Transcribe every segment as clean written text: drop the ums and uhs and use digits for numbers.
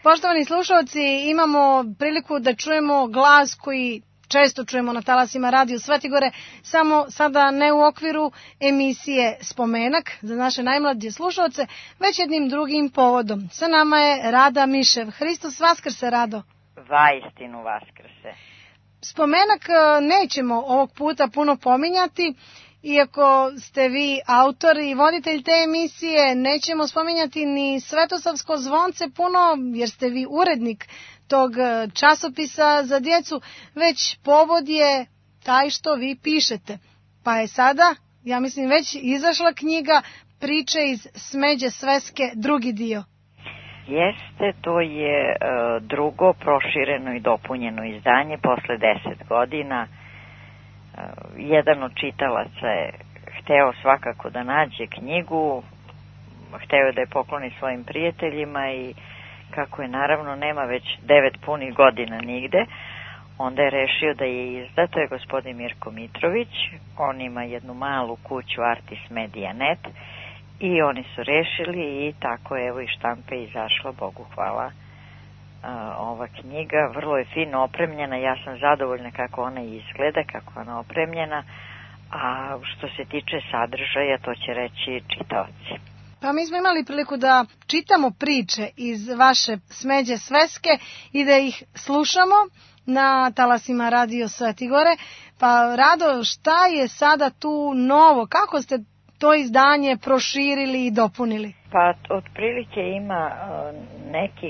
Poštovani slušalci, imamo priliku da čujemo glas koji često čujemo na talasima Radio Svetigore, samo sada ne u okviru emisije Spomenak za naše najmlađe slušalce, već jednim drugim povodom. Sa nama je Rada Mišev. Hristos vaskrse, Rado. Vaistinu vaskrse. Spomenak nećemo ovog puta puno pominjati, iako ste vi autor i voditelj te emisije, nećemo spominjati ni Svetosavsko zvonce puno, jer ste vi urednik tog časopisa za djecu, već povod je taj što vi pišete. Pa je sada, ja mislim, već izašla knjiga Priče iz smeđe sveske, drugi dio. Jeste, to je drugo prošireno i dopunjeno izdanje posle 10 godina. Jedan od čitalaca je hteo svakako da nađe knjigu, hteo da je pokloni svojim prijateljima i kako je naravno nema već 9 punih godina nigde, onda je rešio da je izda. To je gospodin Mirko Mitrović, on ima jednu malu kuću Artis Media Net i oni su rešili i tako evo i štampe izašla, Bogu hvala, ova knjiga. Vrlo je fino opremljena, ja sam zadovoljna kako ona izgleda, kako ona opremljena, a što se tiče sadržaja to će reći čitaoci. Pa mi smo imali priliku da čitamo priče iz vaše smeđe sveske i da ih slušamo na talasima Radio Svetigore. Pa Rado, šta je sada tu novo? Kako ste to izdanje proširili i dopunili? Pa otprilike ima nekih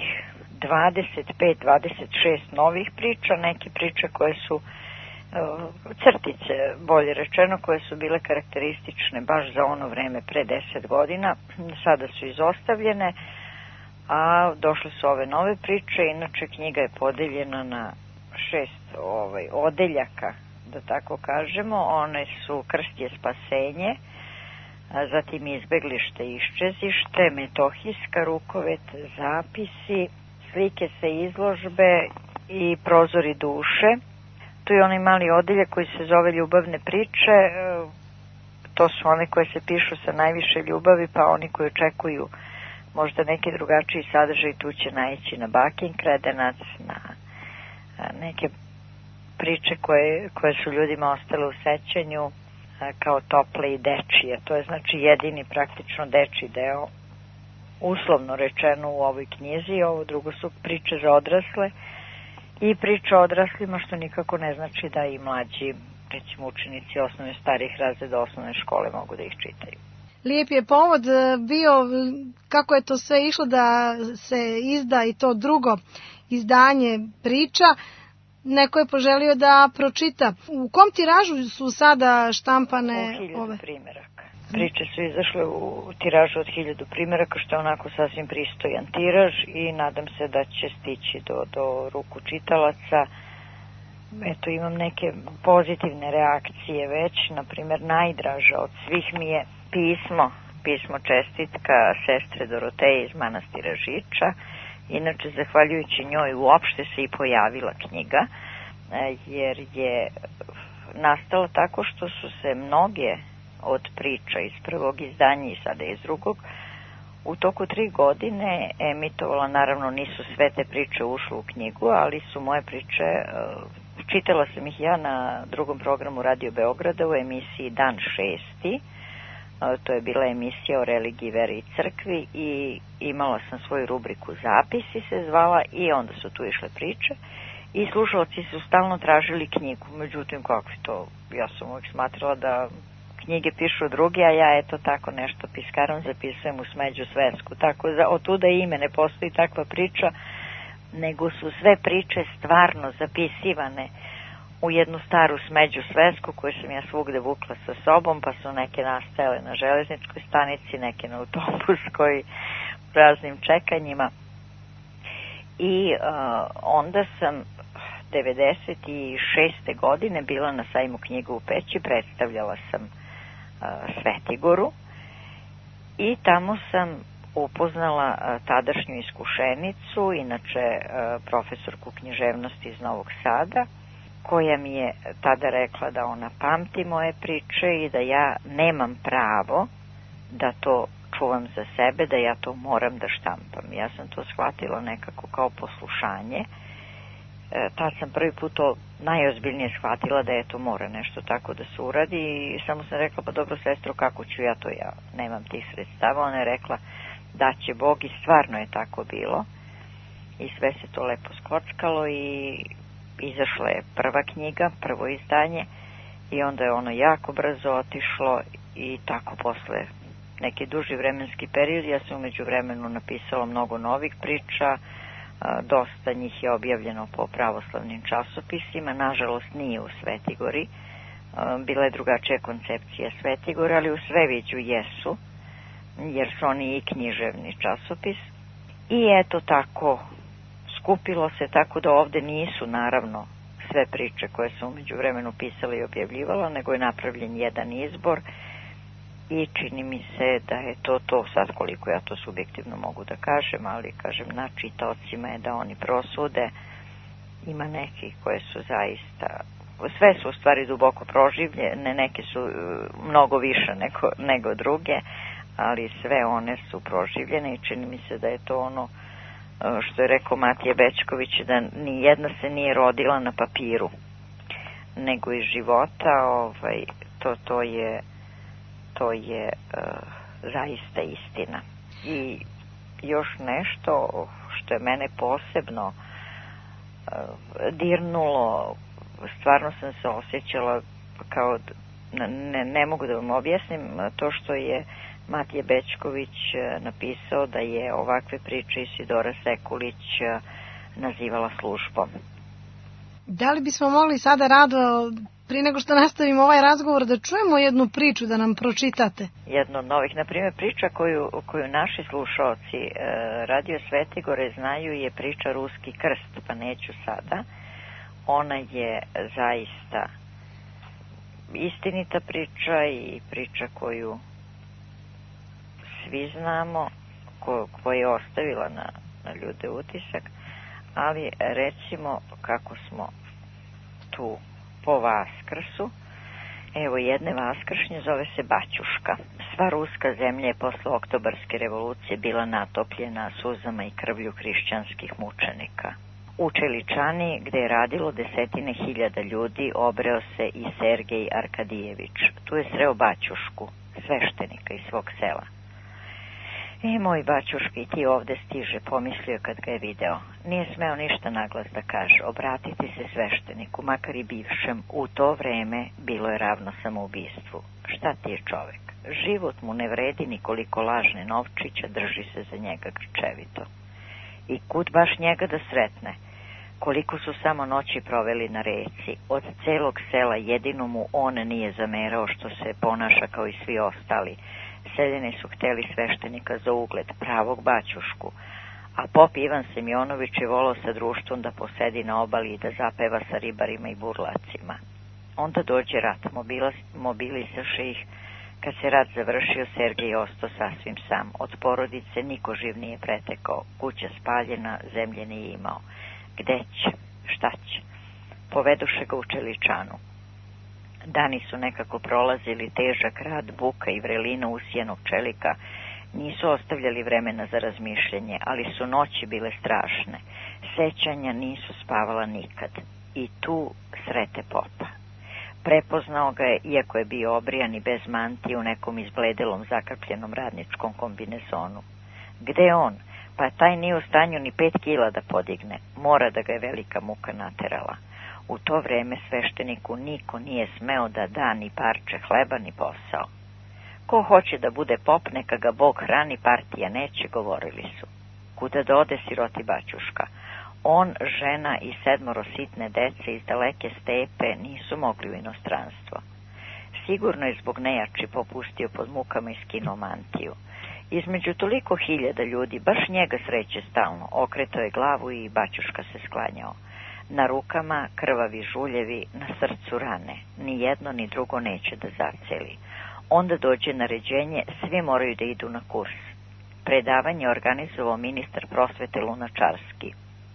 25-26 novih priča, neke priče koje su crtice, bolje rečeno, koje su bile karakteristične baš za ono vreme pre 10 godina, sada su izostavljene, a došle su ove nove priče. Inače knjiga je podeljena na 6 odeljaka, da tako kažemo. One su Krst je spasenje, zatim Izbeglište i iščezište, Metohijska, Rukovet, Zapisi, Slike se izložbe i Prozori duše. Tu je onaj mali odeljak koji se zove Ljubavne priče. To su one koje se pišu sa najviše ljubavi, pa oni koji očekuju možda neki drugačiji sadržaj, tu će naići na Bakin kredenac, na neke priče koje su ljudima ostale u sećanju kao tople i dečije. To je znači jedini praktično dečiji deo, uslovno rečeno, u ovoj knjizi. Ovo drugo su priče za odrasle i priče o odraslima, što nikako ne znači da i mlađi, recimo učenici osnovne, starih razreda osnovne škole mogu da ih čitaju. Lijep je povod bio kako je to sve išlo da se izda i to drugo izdanje priča. Neko je poželio da pročita. U kom tiražu su sada štampane ove? U 1000 primeraka. Priče su izašle u tiražu od 1000 primeraka, što je onako sasvim pristojan tiraž i nadam se da će stići do ruku čitalaca. Eto, imam neke pozitivne reakcije već. Naprimer, najdraža od svih mi je pismo čestitka sestre Doroteje iz manastira Žiča. Inače, zahvaljujući njoj uopšte se i pojavila knjiga, jer je nastala tako što su se mnoge od priča iz prvog izdanja i sada iz drugog u toku 3 godine emitovala. Naravno, nisu sve te priče ušle u knjigu, ali su moje priče, čitala sam ih ja na drugom programu Radio Beograda u emisiji Dan 6. To je bila emisija o religiji, veri i crkvi i imala sam svoju rubriku Zapisi se zvala i onda su tu išle priče i slušalci su stalno tražili knjigu. Međutim, kako to, ja sam uvijek smatrala da knjige pišu drugi, a ja eto tako nešto piskarom zapisujem u smeđu svesku. Tako da od tuda ime ne postoji takva priča, nego su sve priče stvarno zapisivane u jednu staru smeđu svesku koju sam ja svugde vukla sa sobom, pa su neke nastajale na železničkoj stanici, neke na autobuskoj, u raznim čekanjima. I onda sam 96. godine bila na sajmu knjiga u Peći, predstavljala sam Svetigoru i tamo sam upoznala tadašnju iskušenicu, inače profesorku književnosti iz Novog Sada, koja mi je tada rekla da ona pamti moje priče i da ja nemam pravo da to čuvam za sebe, da ja to moram da štampam. Ja sam to shvatila nekako kao poslušanje. Tad sam prvi put to najozbiljnije shvatila da to mora nešto tako da se uradi i samo sam rekla, pa dobro sestro, kako ću ja to, ja nemam tih sredstava. Ona je rekla da će Bog i stvarno je tako bilo i sve se to lepo skockalo i izašla je prva knjiga, prvo izdanje i onda je ono jako brzo otišlo i tako posle neki duži vremenski period ja sam umeđu vremenu napisala mnogo novih priča. Dosta njih je objavljeno po pravoslavnim časopisima, nažalost nije u Svetigori, bila je drugačija koncepcija Svetigora, ali u Sveviđu jesu, jer su oni i književni časopis. I eto tako, skupilo se tako da ovde nisu naravno sve priče koje sam umeđu vremenu pisala i objavljivala, nego je napravljen jedan izbor i čini mi se da je to sad koliko ja to subjektivno mogu da kažem, ali kažem na čitaocima je da oni prosude. Ima neki koje su zaista, sve su u stvari duboko proživljene, neke su mnogo više nego druge, ali sve one su proživljene i čini mi se da je to ono što je rekao Matija Bećković, da ni jedna se nije rodila na papiru, nego iz života. To je zaista istina. I još nešto što je mene posebno dirnulo, stvarno sam se osjećala kao, ne mogu da vam objasnim, to što je Matija Bećković napisao da je ovakve priče Isidora Sekulić nazivala službom. Da li bismo mogli sada, Rado, prije nego što nastavimo ovaj razgovor, da čujemo jednu priču da nam pročitate? Jedno od novih, na primjer, priča koju naši slušaoci Radio Svetigore znaju je priča Ruski krst, pa neću sada. Ona je zaista istinita priča i priča koju svi znamo, koja je ostavila na ljude utisak, ali recimo kako smo tu po Vaskrsu. Evo jedne Vaskršnje, zove se Baćuška. Sva ruska zemlja je posle Oktobarske revolucije bila natopljena suzama i krvlju hrišćanskih mučenika. U Čeličani, gde je radilo desetine hiljada ljudi, obreo se i Sergej Arkadijević. Tu je sreo Baćušku, sveštenika iz svog sela. Moj Baćuška, i ti ovde stiže, pomislio kad ga je video. Nije smeo ništa naglas da kaže, obratiti se svešteniku, makar i bivšem, u to vreme bilo je ravno samoubistvu. Šta ti je čovek? Život mu ne vredi nikoliko lažne novčića, drži se za njega grčevito. I kud baš njega da sretne? Koliko su samo noći proveli na reci. Od celog sela jedino mu on nije zamerao što se ponaša kao i svi ostali. Seljeni su hteli sveštenika za ugled, pravog Baćušku, a pop Ivan Semjonović je volao sa društvom da posedi na obali i da zapeva sa ribarima i burlacima. Onda dođe rat, mobilisaše ih. Kad se rat završio, Sergej ostao sasvim sam. Od porodice niko živ nije pretekao, kuća spaljena, zemlje nije imao. Gde će? Šta će? Poveduše ga u Čeličanu. Dani su nekako prolazili, težak rad, buka i vrelina usijenog čelika nisu ostavljali vremena za razmišljanje, ali su noći bile strašne. Sećanja nisu spavala nikad. I tu srete popa. Prepoznao ga je, iako je bio obrijan i bez mantije, u nekom izbledelom zakrpljenom radničkom kombinezonu. Gde je on? Pa taj nije u stanju ni 5 kila da podigne. Mora da ga je velika muka naterala. U to vreme svešteniku niko nije smeo da da ni parče hleba ni posao. Ko hoće da bude pop, neka ga Bog hrani, partija neće, govorili su. Kuda da ode siroti Baćuška? On, žena i 7 sitne dece iz daleke stepe nisu mogli u inostranstvo. Sigurno je zbog nejači popustio pod mukama i skinuo mantiju. Između toliko hiljada ljudi baš njega sreće stalno, okretao je glavu i Baćuška se sklanjao. Na rukama krvavi žuljevi, na srcu rane, ni jedno ni drugo neće da zaceli. Onda dođe naređenje, svi moraju da idu na kurs. Predavanje organizovao ministar prosvete Lunačarski.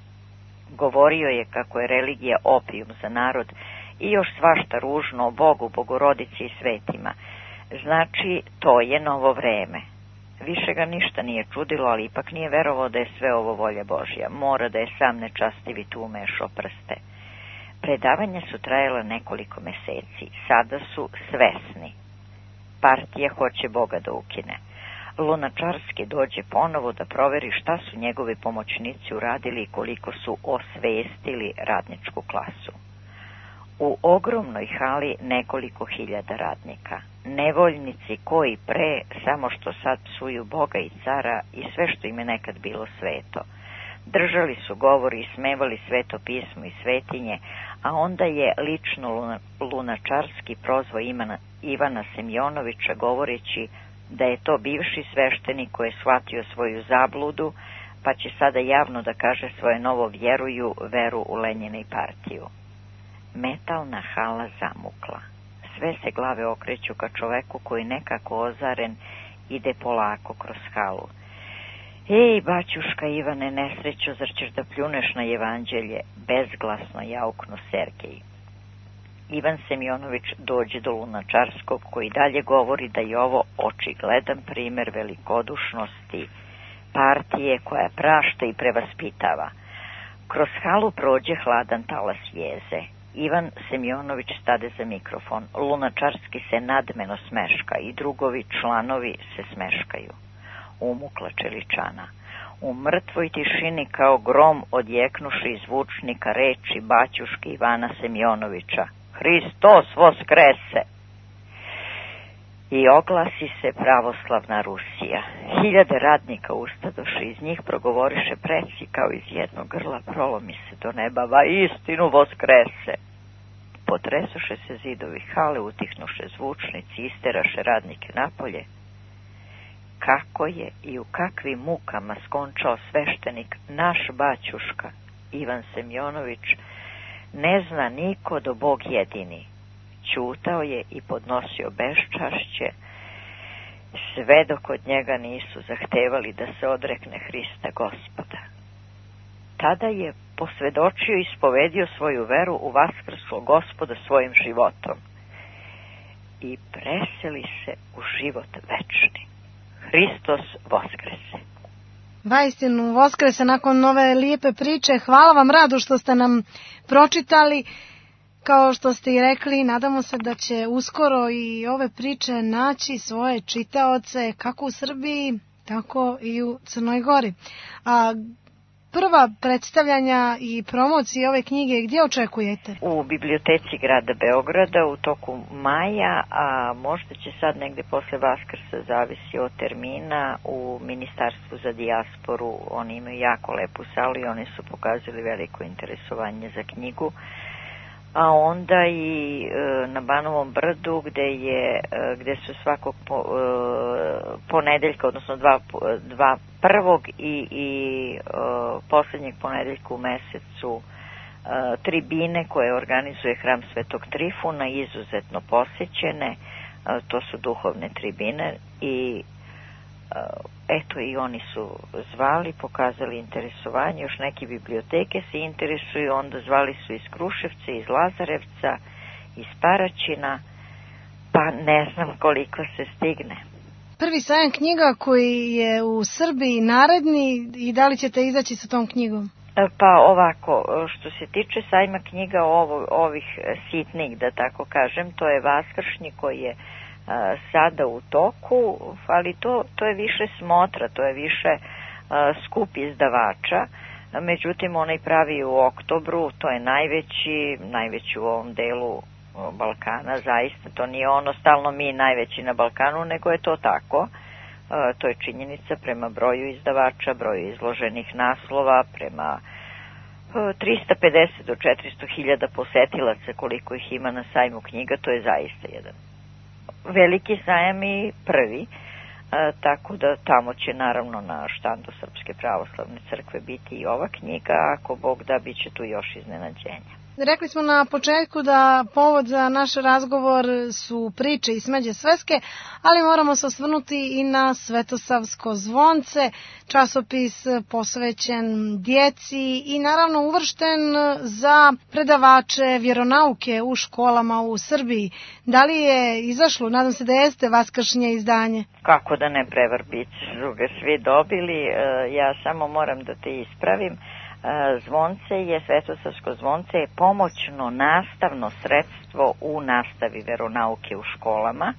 Govorio je kako je religija opijum za narod i još svašta ružno o Bogu, Bogorodici i svetima. Znači, to je novo vreme. Više ga ništa nije čudilo, ali ipak nije verovao da je sve ovo volja Božja. Mora da je sam nečastivi tu umešao prste. Predavanja su trajala nekoliko meseci. Sada su svesni. Partija hoće Boga da ukine. Lunačarski dođe ponovo da proveri šta su njegovi pomoćnici uradili i koliko su osvestili radničku klasu. U ogromnoj hali nekoliko hiljada radnika. Nevoljnici koji pre, samo što sad psuju Boga i cara i sve što im je nekad bilo sveto. Držali su govori i smevali sveto pismo i svetinje, a onda je lično Lunačarski prozvao Ivana Semjonovića govoreći da je to bivši sveštenik koji je shvatio svoju zabludu, pa će sada javno da kaže svoje novo veru u Lenjina i partiju. Metalna hala zamukla. Sve se glave okreću ka čoveku koji nekako ozaren ide polako kroz halu. Ej, baćuška Ivane, nesrećo, zar ćeš da pljuneš na evanđelje? Bezglasno jauknu Sergej. Ivan Semjonović dođe do Lunačarskog, koji dalje govori da je ovo očigledan primer velikodušnosti partije koja prašta i prevaspitava. Kroz halu prođe hladan talas jeze. Ivan Semjonović stade za mikrofon. Lunačarski se nadmeno smeška i drugovi članovi se smeškaju. Umukla čeličana. U mrtvoj tišini kao grom odjeknuše iz zvučnika reči baćuške Ivana Semjonovića. Hristos voskrese! I oglasi se pravoslavna Rusija. Hiljade radnika ustadoše, iz njih progovoriše preci kao iz jednog grla, prolomi se do neba, va istinu voskrese! Potresoše se zidovi hale, utihnuše zvučnici, isteraše radnike napolje. Kako je i u kakvim mukama skončao sveštenik naš baćuška Ivan Semjonović, ne zna niko do Bog jedini. Ćutao je i podnosio beščašće, sve dok od njega nisu zahtevali da se odrekne Hrista Gospoda. Tada je posvedočio i ispovedio svoju veru u vaskrslo Gospoda svojim životom i preseli se u život večni. Hristos voskrese! Vaistinu, voskrese nakon ove lijepe priče. Hvala vam, Rado, što ste nam pročitali. Kao što ste i rekli, nadamo se da će uskoro i ove priče naći svoje čitaoce kako u Srbiji, tako i u Crnoj Gori. A prva predstavljanja i promocije ove knjige gdje očekujete? U biblioteci grada Beograda u toku maja, a možda će sad negde posle Vaskrsa, zavisi od termina, u Ministarstvu za dijasporu. Oni imaju jako lepu salu i oni su pokazali veliko interesovanje za knjigu. A onda i na Banovom brdu gde su svakog ponedeljka, odnosno dva prvog i posljednjeg ponedeljka u mesecu tribine koje organizuje Hram Svetog Trifuna, izuzetno posećene. To su duhovne tribine i eto, i oni su zvali, pokazali interesovanje, još neke biblioteke se interesuju, onda zvali su iz Kruševca, iz Lazarevca, iz Paraćina, pa ne znam koliko se stigne. Prvi sajam knjiga koji je u Srbiji naredni, i da li ćete izaći sa tom knjigom? Pa ovako, što se tiče sajma knjiga ovih sitnih, da tako kažem, to je vaskršnji koji je sada u toku, ali to je više smotra, to je više skup izdavača. Međutim, onaj pravi u oktobru, to je najveći u ovom delu Balkana, zaista. To nije ono stalno mi najveći na Balkanu, nego je to tako. To je činjenica prema broju izdavača, broju izloženih naslova, prema 350 do 400 hiljada posetilaca koliko ih ima na sajmu knjiga, to je zaista jedan veliki sajam i prvi, tako da tamo će naravno na štandu Srpske pravoslavne crkve biti i ova knjiga, ako Bog da, bit će tu još iznenađenja. rekli smo na početku da povod za naš razgovor su priče i smeđe sveske, ali moramo se osvrnuti i na Svetosavsko zvonce, časopis posvećen djeci i naravno uvršten za predavače vjeronauke u školama u Srbiji. Da li je izašlo, nadam se da jeste, vaskršnje izdanje? Kako da ne, Prevrbić su ga svi dobili, ja samo moram da te ispravim. Svetosavsko zvonce je pomoćno nastavno sredstvo u nastavi veronauke u školama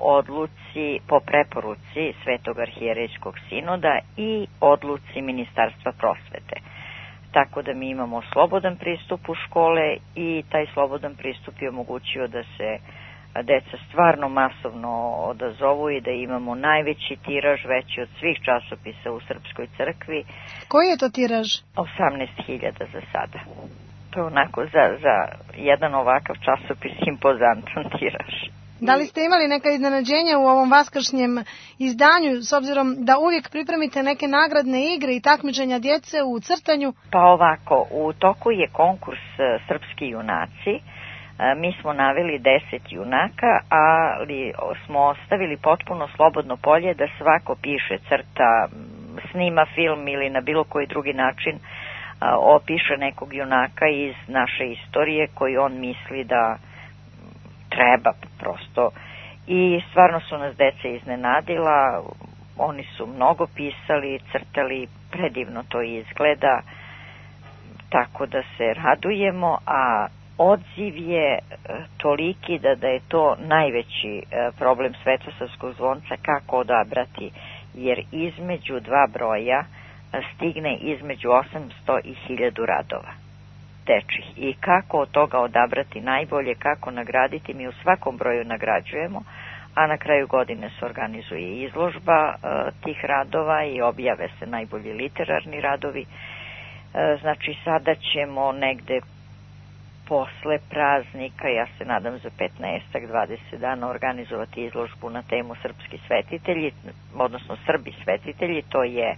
po preporuci Svetog arhijerejskog sinoda i odluci Ministarstva prosvete. Tako da mi imamo slobodan pristup u škole i taj slobodan pristup je omogućio da se deca stvarno masovno odazovu i da imamo najveći tiraž, veći od svih časopisa u Srpskoj crkvi. Koji je to tiraž? 18.000 za sada. To je onako za jedan ovakav časopis impozantan tiraž. Da li ste imali neka iznenađenja u ovom vaskršnjem izdanju, s obzirom da uvijek pripremite neke nagradne igre i takmičenja djece u crtanju? Pa ovako, u toku je konkurs Srpski junaci. Mi smo naveli 10 junaka, ali smo ostavili potpuno slobodno polje da svako piše, crta, snima film ili na bilo koji drugi način opiše nekog junaka iz naše istorije koji on misli da treba prosto. I stvarno su nas deca iznenadila, oni su mnogo pisali, crtali, predivno to izgleda, tako da se radujemo, a odziv je toliki da je to najveći problem Svetosavskog zvonca, kako odabrati, jer između dva broja stigne između 800 i 1000 radova dečih. I kako od toga odabrati najbolje, kako nagraditi, mi u svakom broju nagrađujemo, a na kraju godine se organizuje izložba tih radova i objave se najbolji literarni radovi. Znači sada ćemo negde posle praznika, ja se nadam za 15-20 dana, organizovati izložbu na temu Srpski svetitelji, odnosno Srbi svetitelji. To je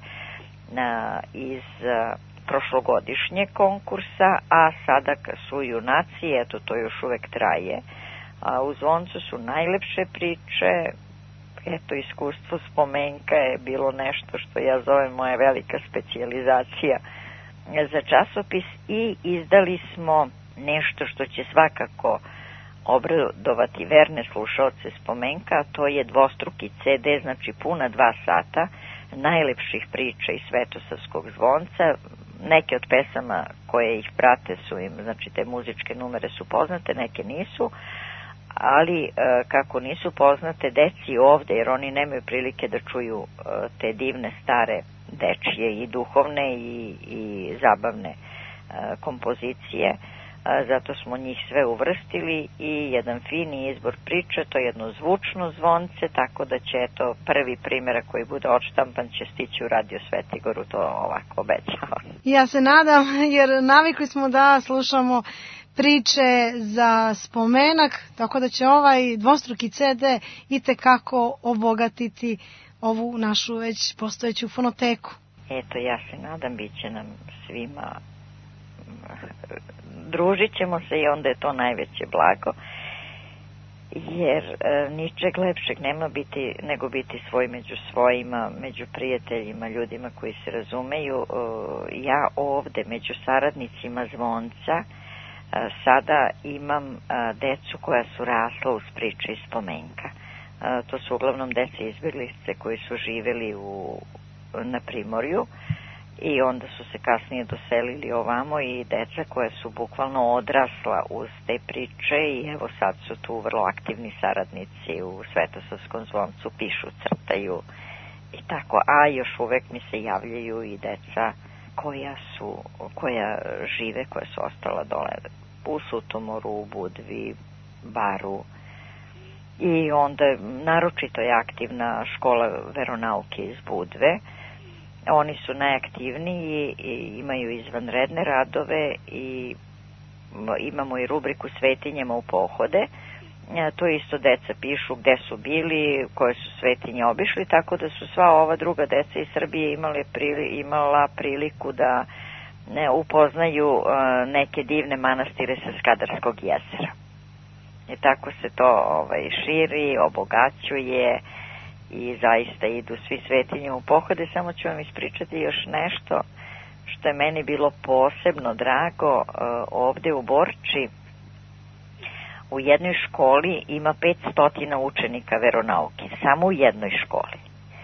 iz prošlogodišnjeg konkursa, a sada su junaci, eto to još uvek traje. A u zvoncu su najlepše priče, eto iskustvo spomenka je bilo nešto što ja zovem moja velika specijalizacija za časopis i izdali smo nešto što će svakako obradovati verne slušaoce spomenka, to je dvostruki CD, znači puna 2 sata najlepših priča iz Svetosavskog zvonca. Neke od pesama koje ih prate su im, znači te muzičke numere su poznate, neke nisu, ali kako nisu poznate deci ovde, jer oni nemaju prilike da čuju te divne stare dečije i duhovne i zabavne kompozicije, zato smo njih sve uvrstili i jedan fini izbor priče, to je jedno zvučno zvonce, tako da će eto prvi primjerak koji bude odštampan će stići u Radio Svetigoru, to ovako obećavam. Ja se nadam, jer navikli smo da slušamo priče za spomenak, tako da će ovaj dvostruki CD itekako obogatiti ovu našu već postojeću fonoteku. Eto, ja se nadam, bit će nam svima, družit ćemo se i onda je to najveće blago, jer ničeg lepšeg nema nego biti svoj među svojima, među prijateljima, ljudima koji se razumeju. Ja ovde među saradnicima zvonca sada imam decu koja su rasla uz priče iz spomenka. To su uglavnom deca izbjeglice koji su živeli na Primorju i onda su se kasnije doselili ovamo i deca koja su bukvalno odrasla uz te priče i evo sad su tu vrlo aktivni saradnici u Svetosavskom zvoncu, pišu, crtaju i tako, a još uvek mi se javljaju i deca koja žive, koja su ostala dole u Sutomoru, u Budvi, Baru. I onda naročito je aktivna škola veronauke iz Budve. Oni su najaktivniji i imaju izvanredne radove i imamo i rubriku Svetinjama u pohode. To isto deca pišu gde su bili, koje su svetinje obišli, tako da su sva ova druga deca iz Srbije imala priliku da upoznaju neke divne manastire sa Skadarskog jezera. I tako se to širi, obogaćuje i zaista idu svi svetinji u pohode. Samo ću vam ispričati još nešto što je meni bilo posebno drago. Ovde u Borči u jednoj školi ima 500 učenika veronauke, samo u jednoj školi.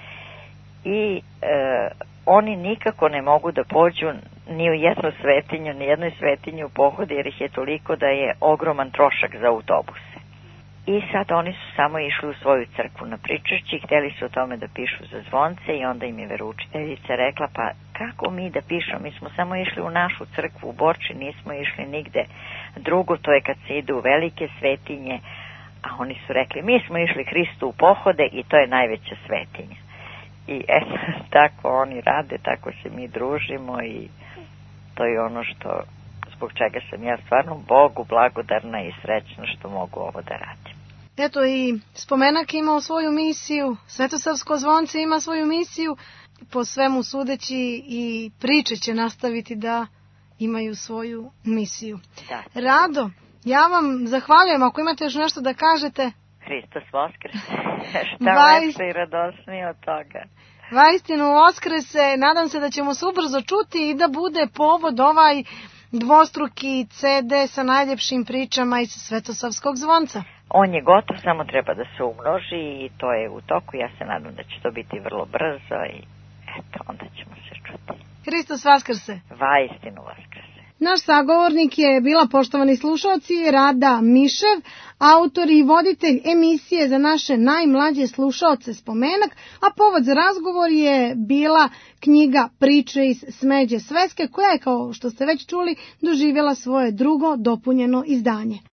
I oni nikako ne mogu da pođu ni u jednu svetinju, ni jednoj svetinju u pohode, jer ih je toliko da je ogroman trošak za autobuse. I sad oni su samo išli u svoju crkvu na Pričešći, hteli su o tome da pišu za zvonce i onda im je veroučiteljica rekla, pa kako mi da pišemo, mi smo samo išli u našu crkvu u Borči, nismo išli nigde drugo, to je kad se ide u velike svetinje, a oni su rekli, mi smo išli Hristu u pohode i to je najveća svetinja. I eto, tako oni rade, tako se mi družimo i to je ono što, zbog čega sam ja stvarno Bogu blagodarna i srećna što mogu ovo da radim. Eto i Spomenak imao svoju misiju, Svetosavsko zvonce ima svoju misiju, po svemu sudeći i priče će nastaviti da imaju svoju misiju. Da. Rado, ja vam zahvaljujem, ako imate još nešto da kažete. Hristos Voskrese, šta lepše i radosnije od toga. Vaistinu Voskrese, nadam se da ćemo se ubrzo čuti i da bude povod ovaj dvostruki CD sa najljepšim pričama iz Svetosavskog zvonca. On je gotov, samo treba da se umnoži i to je u toku. Ja se nadam da će to biti vrlo brzo i eto, onda ćemo se čuti. Hristos Vaskrse. Vaistinu Vaskrse. Naš sagovornik je bila, poštovani slušalci, Rada Mišev, autor i voditelj emisije za naše najmlađe slušalce Spomenak, a povod za razgovor je bila knjiga Priče iz smeđe sveske, koja je, kao što ste već čuli, doživjela svoje drugo dopunjeno izdanje.